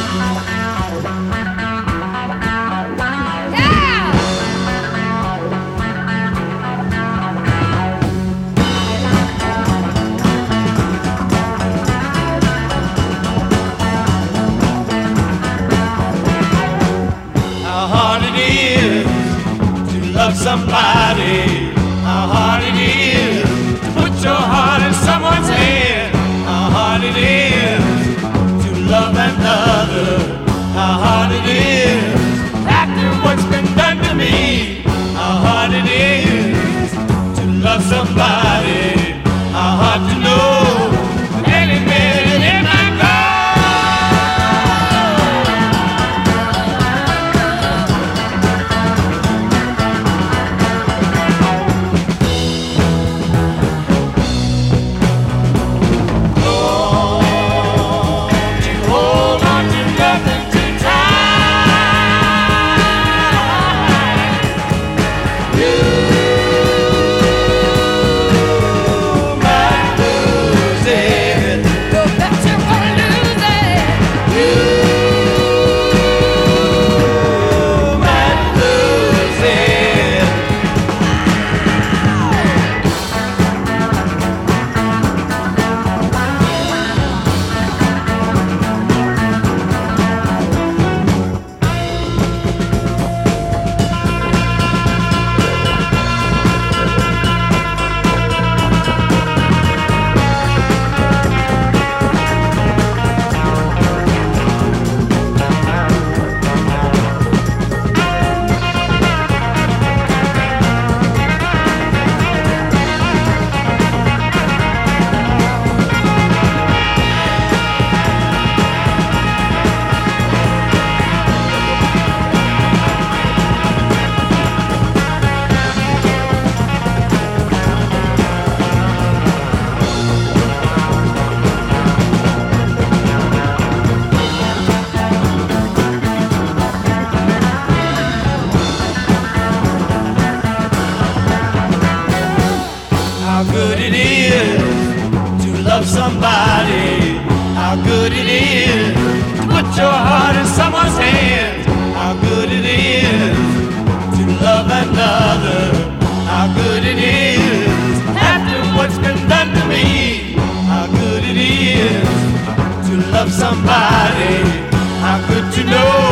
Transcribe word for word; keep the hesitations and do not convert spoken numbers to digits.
Love somebody, how hard it is to put your heart in someone's hand. How hard it is to love another. How hard it is after what's been done to me. How hard it is to love somebody. How hard to know that any minute it might go. How good it is to love somebody. How good it is to put your heart in someone's hands. How good it is to love another. How good it is after what's been done to me. How good it is to love somebody. How good to know